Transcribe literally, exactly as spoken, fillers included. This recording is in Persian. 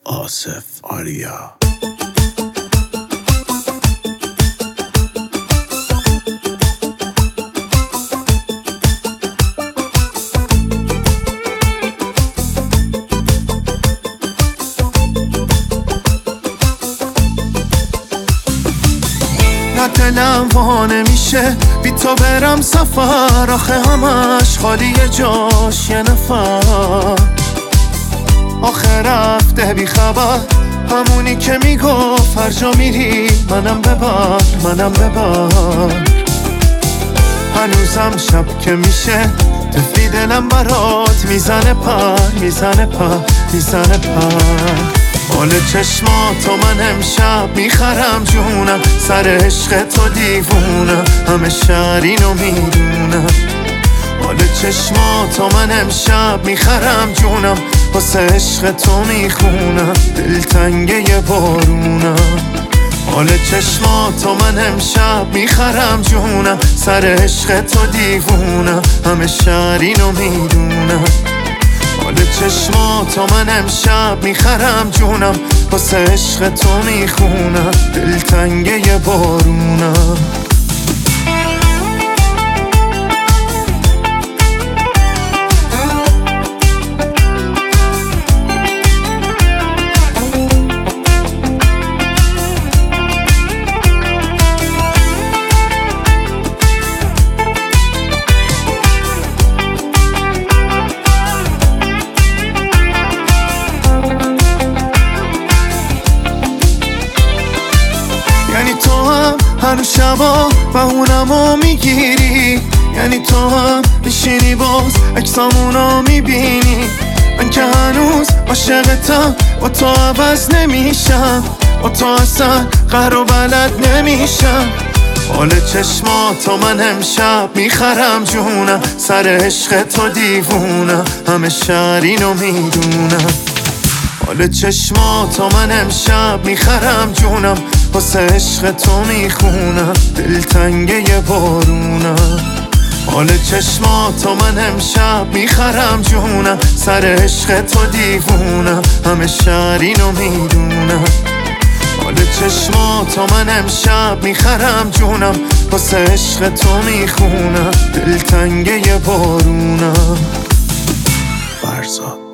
آصف آریا. نه دلم وا نمیشه بی تو برم سفر، آخه همش خالی جاش یه نفر. آخه رفته بی خبر، همونی که میگفت هر جا میری منم ببر منم ببر. هنوزم شب که میشه طفلی دلم برات میزنه پر میزنه پر میزنه پر. حال چشماتو من امشب میخرم جونم، سر عشق تو دیوونم، همه شهر اینو میدونم. حال چشماتو من امشب میخرم جونم، واسه عشق تو میخونم، دلتنگه یه بارونم. حال چشماتو من امشب میخرم جونم، سر عشق تو دیوونم، همه شهر اینو میدونم. حال چشماتو من امشب میخرم جونم، واسه عشق تو میخونم، دلتنگه یه بارونم. یعنی تو هم هر شبا بهونمو میگیری، یعنی تو هم میشینی باز اکسامونو میبینی. من که هنوز عاشقتم، با تو عوض نمیشم، با تو اصلا قهر و بلد نمیشم. حال چشماتو من امشب میخرم جونم، سر عشق تو دیوونم، همه شهر اینو میدونم. حال چشماتو من امشب میخرم جونم، واسه عشق تو میخونم، دلتنگه یه بارونم. حال چشماتو من امشب میخرم جونم، سر عشق تو دیوونم، همه شهر اینو میدونم. حال چشماتو من امشب میخرم جونم، واسه عشق تو میخونم، دلتنگه یه بارونم. فرزاد.